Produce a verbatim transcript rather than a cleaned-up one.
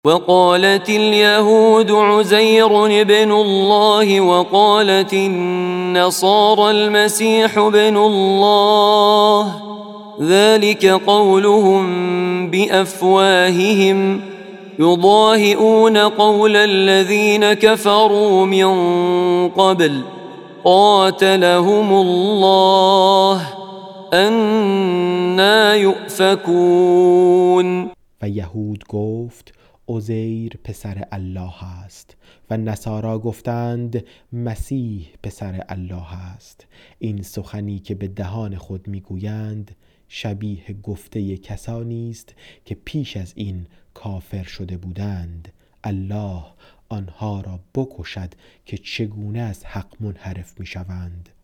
وقالت اليهود عزير ابن الله وقالت النصارى المسيح ابن الله ذلك قولهم بأفواههم يضاهئون قول الذين كفروا من قبل قاتلهم الله أنى يؤفكون. و یهود گفت عزیر پسر الله است و نصارا گفتند مسیح پسر الله است. این سخنی که به دهان خود میگویند شبیه گفته کسانی است که پیش از این کافر شده بودند. الله آنها را بکشد که چگونه از حق منحرف میشوند.